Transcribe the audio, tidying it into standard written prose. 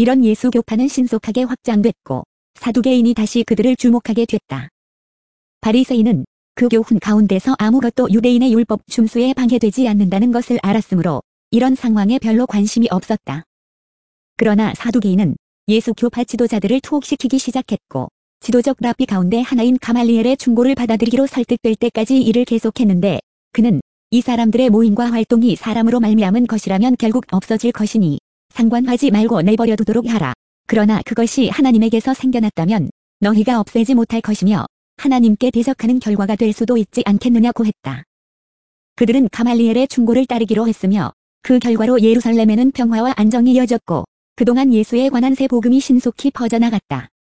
이런 예수교파는 신속하게 확장됐고 사두개인이 다시 그들을 주목하게 됐다. 바리새인은 그 교훈 가운데서 아무것도 유대인의 율법 준수에 방해되지 않는다는 것을 알았으므로 이런 상황에 별로 관심이 없었다. 그러나 사두개인은 예수교파 지도자들을 투옥시키기 시작했고 지도적 랍비 가운데 하나인 가말리엘의 충고를 받아들이기로 설득될 때까지 이를 계속했는데 그는 이 사람들의 모임과 활동이 사람으로 말미암은 것이라면 결국 없어질 것이니 상관하지 말고 내버려 두도록 하라. 그러나 그것이 하나님에게서 생겨났다면 너희가 없애지 못할 것이며 하나님께 대적하는 결과가 될 수도 있지 않겠느냐고 했다. 그들은 가말리엘의 충고를 따르기로 했으며 그 결과로 예루살렘에는 평화와 안정이 이어졌고 그동안 예수에 관한 새 복음이 신속히 퍼져나갔다.